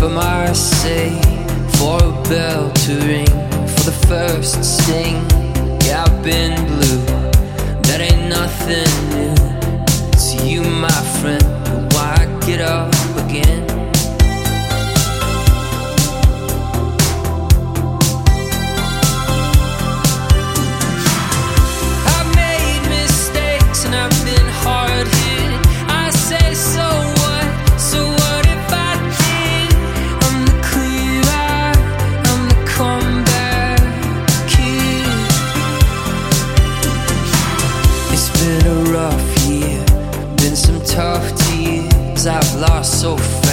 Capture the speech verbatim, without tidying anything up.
I say, for a bell to ring, for the first sting. Yeah, I've been blue, that ain't nothing new. It's you, my friend, but why get up again? I've made mistakes and I've been hard hit. I say so what, so what if I did? I'm the clear eye, I'm the comeback kid. It's been a rough year, been some tough tears I've lost so fast.